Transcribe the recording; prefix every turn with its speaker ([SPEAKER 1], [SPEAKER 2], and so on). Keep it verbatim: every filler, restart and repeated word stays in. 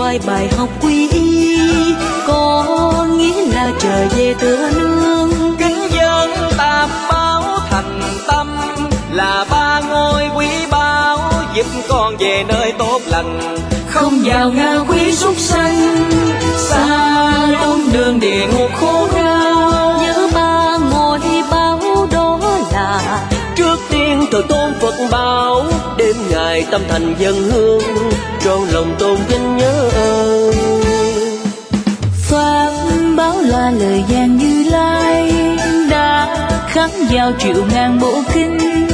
[SPEAKER 1] hoài bài học quy y, có nghĩa là trở về tựa nương.
[SPEAKER 2] Kính dân tam báo thành tâm, là ba ngôi quý báu, giúp con về nơi tốt lành.
[SPEAKER 1] Không vào ngã quý súc sanh, xa lối đường địa ngục khổ đau. Nhớ ba ngôi báo đó là
[SPEAKER 2] trước tiên thờ tôn Phật bảo, đêm ngày tâm thành dân hương, tròn lòng tôn vinh nhớ ơn.
[SPEAKER 1] Pháp báo là lời giảng Như Lai, đã khắc vào triệu ngàn bộ kinh.